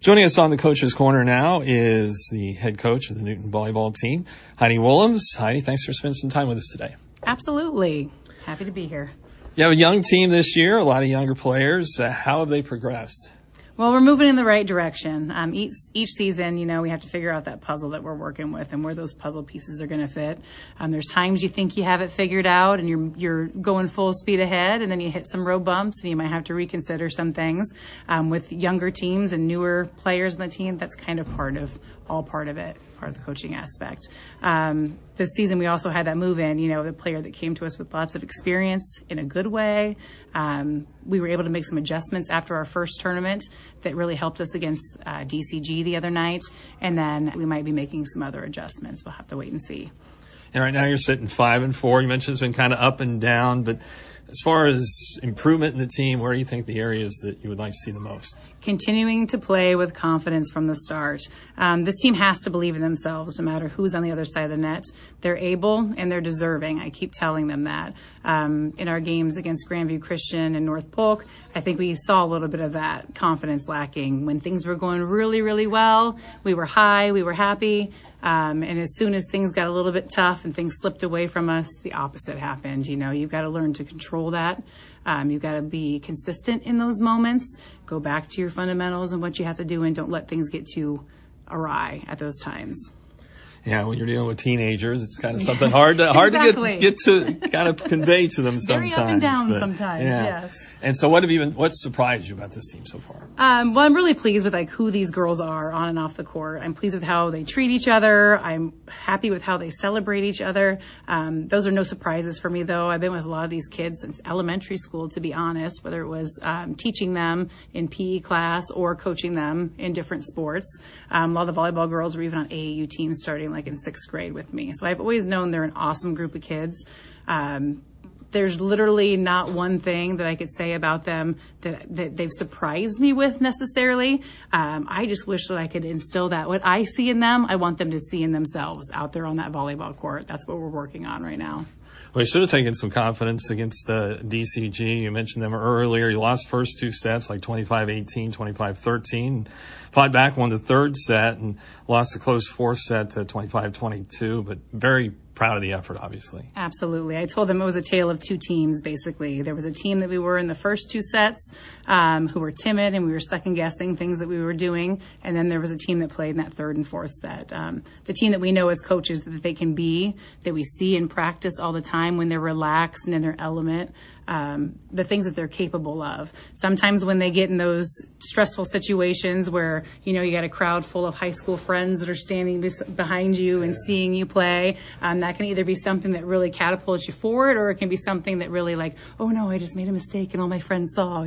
Joining us on the Coach's Corner now is the head coach of the Newton volleyball team, Heidi Willems. Heidi, thanks for spending some time with us today. Absolutely. Happy to be here. You have a young team this year, a lot of younger players. How have they progressed? Well, we're moving in the right direction. Each season, we have to figure out that puzzle that we're working with and where those puzzle pieces are going to fit. There's times you think you have it figured out and you're going full speed ahead, and then you hit some road bumps and you might have to reconsider some things. With younger teams and newer players on the team, that's kind of part of it, part of the coaching aspect. This season, we also had that move in, the player that came to us with lots of experience in a good way. We were able to make some adjustments after our first tournament that really helped us against DCG the other night. And then we might be making some other adjustments. We'll have to wait and see. And right now you're sitting 5-4. You mentioned it's been kind of up and down, but as far as improvement in the team, where do you think the areas that you would like to see the most? Continuing to play with confidence from the start. This team has to believe in themselves no matter who's on the other side of the net. They're able and they're deserving. I keep telling them that. In our games against Grandview Christian and North Polk, I think we saw a little bit of that confidence lacking. When things were going really, really well, we were high, we were happy. And as soon as things got a little bit tough and things slipped away from us, the opposite happened. You've got to learn to control that. You've got to be consistent in those moments. Go back to your fundamentals and what you have to do, and don't let things get too awry at those times. Yeah, when you're dealing with teenagers, it's kind of something hard to get to kind of convey to them sometimes. Very up and down sometimes, yes. And so what surprised you about this team so far? Well, I'm really pleased with who these girls are on and off the court. I'm pleased with how they treat each other. I'm happy with how they celebrate each other. Those are no surprises for me, though. I've been with a lot of these kids since elementary school, to be honest, whether it was teaching them in PE class or coaching them in different sports. A lot of the volleyball girls were even on AAU teams starting in 6th grade with me. So I've always known they're an awesome group of kids. There's literally not one thing that I could say about them that they've surprised me with necessarily. I just wish that I could instill that. What I see in them, I want them to see in themselves out there on that volleyball court. That's what we're working on right now. Well, you should have taken some confidence against DCG. You mentioned them earlier. You lost first two sets, 25-18, 25-13. Fought back, won the third set, and lost the close fourth set to 25-22. But very proud of the effort, obviously. Absolutely. I told them it was a tale of two teams, basically. There was a team that we were in the first two sets who were timid, and we were second-guessing things that we were doing. And then there was a team that played in that third and fourth set. The team that we know as coaches that they can be, that we see in practice all the time when they're relaxed and in their element, the things that they're capable of. Sometimes when they get in those stressful situations where, you got a crowd full of high school friends that are standing behind you and seeing you play, that can either be something that really catapults you forward, or it can be something that really oh no, I just made a mistake and all my friends saw,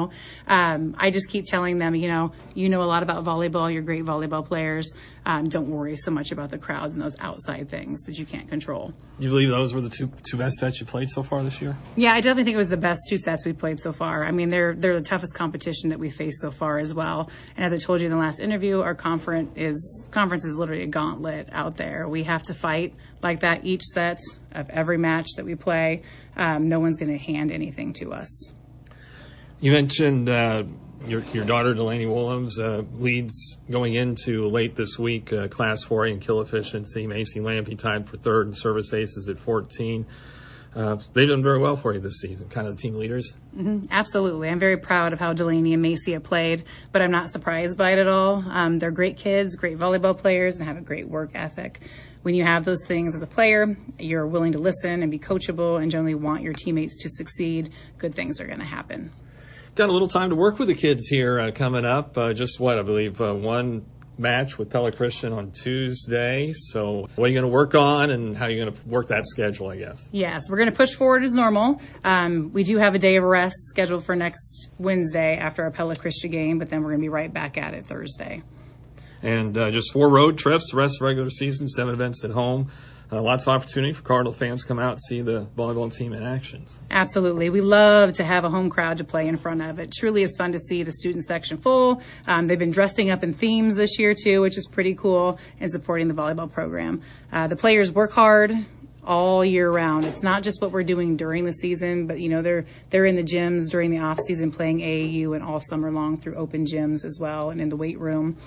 I just keep telling them, you know a lot about volleyball, you're great volleyball players. Don't worry so much about the crowds and those outside things that you can't control. You believe those were the two best sets you played so far this year? Yeah, I definitely think it was the best two sets we played so far. I mean, they're the toughest competition that we faced so far as well. And as I told you in the last interview, our conference is literally a gauntlet out there. We have to fight like that each set of every match that we play. No one's going to hand anything to us. You mentioned your daughter, Delaney Willems, leads going into late this week, Class 4A in kill efficiency. Macy Lampe tied for third in service aces at 14. They've done very well for you this season, kind of the team leaders. Mm-hmm. Absolutely. I'm very proud of how Delaney and Macy have played, but I'm not surprised by it at all. They're great kids, great volleyball players, and have a great work ethic. When you have those things as a player, you're willing to listen and be coachable and generally want your teammates to succeed, good things are going to happen. Got a little time to work with the kids here coming up. I believe one match with Pella Christian on Tuesday. So what are you going to work on, and how are you going to work that schedule, I guess? Yes, we're going to push forward as normal. We do have a day of rest scheduled for next Wednesday after our Pella Christian game, but then we're going to be right back at it Thursday. And just 4 road trips the rest of the regular season, 7 events at home. Lots of opportunity for Cardinal fans to come out and see the volleyball team in action. Absolutely. We love to have a home crowd to play in front of. It truly is fun to see the student section full. They've been dressing up in themes this year, too, which is pretty cool, and supporting the volleyball program. The players work hard all year round. It's not just what we're doing during the season, but they're in the gyms during the off season playing AAU and all summer long through open gyms as well and in the weight room.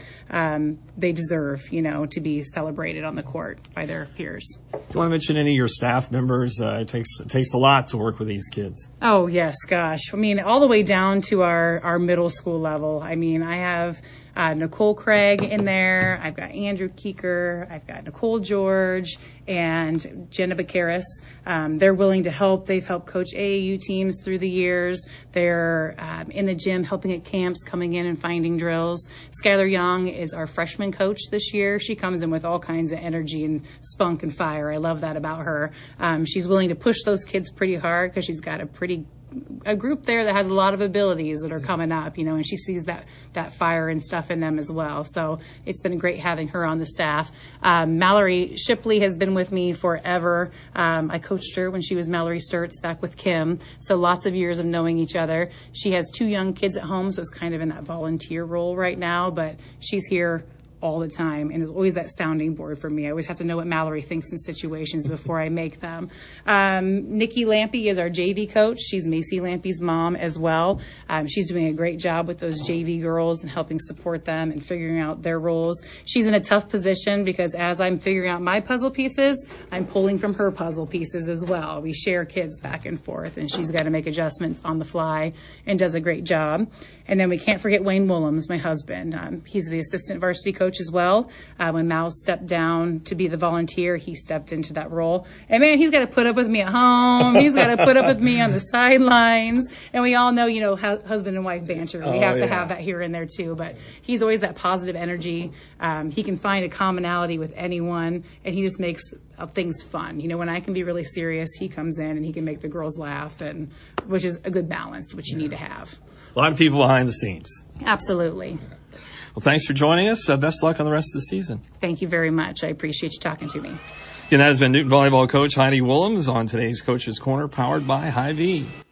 They deserve, to be celebrated on the court by their peers. Do you want to mention any of your staff members? It takes a lot to work with these kids. Oh, yes, gosh. All the way down to our middle school level. I have Nicole Craig in there. I've got Andrew Keeker. I've got Nicole George and Jenna Bakaris. They're willing to help. They've helped coach AAU teams through the years. They're in the gym helping at camps, coming in and finding drills. Skylar Young is our freshman coach this year. She comes in with all kinds of energy and spunk and fire. I love that about her. She's willing to push those kids pretty hard because she's got a group there that has a lot of abilities that are coming up, and she sees that fire and stuff in them as well. So it's been great having her on the staff. Mallory Shipley has been with me forever. I coached her when she was Mallory Sturts back with Kim. So lots of years of knowing each other. She has 2 young kids at home, so it's kind of in that volunteer role right now, but she's here all the time, and it's always that sounding board for me. I always have to know what Mallory thinks in situations before I make them. Nikki Lampy is our JV coach. She's Macy Lampy's mom as well. She's doing a great job with those JV girls and helping support them and figuring out their roles. She's in a tough position because as I'm figuring out my puzzle pieces, I'm pulling from her puzzle pieces as well. We share kids back and forth, and she's got to make adjustments on the fly and does a great job. And then we can't forget Wayne Willems, my husband. He's the assistant varsity coach as well. When Mal stepped down to be the volunteer, he stepped into that role. And man, he's got to put up with me at home. He's got to put up with me on the sidelines. And we all know, husband and wife banter. We have to have that here and there too. But he's always that positive energy. He can find a commonality with anyone, and he just makes things fun. When I can be really serious, he comes in and he can make the girls laugh, and which is a good balance, which you need to have. A lot of people behind the scenes. Absolutely. Well, thanks for joining us. Best luck on the rest of the season. Thank you very much. I appreciate you talking to me. And that has been Newton volleyball coach Heidi Willems on today's Coach's Corner, powered by Hy-Vee.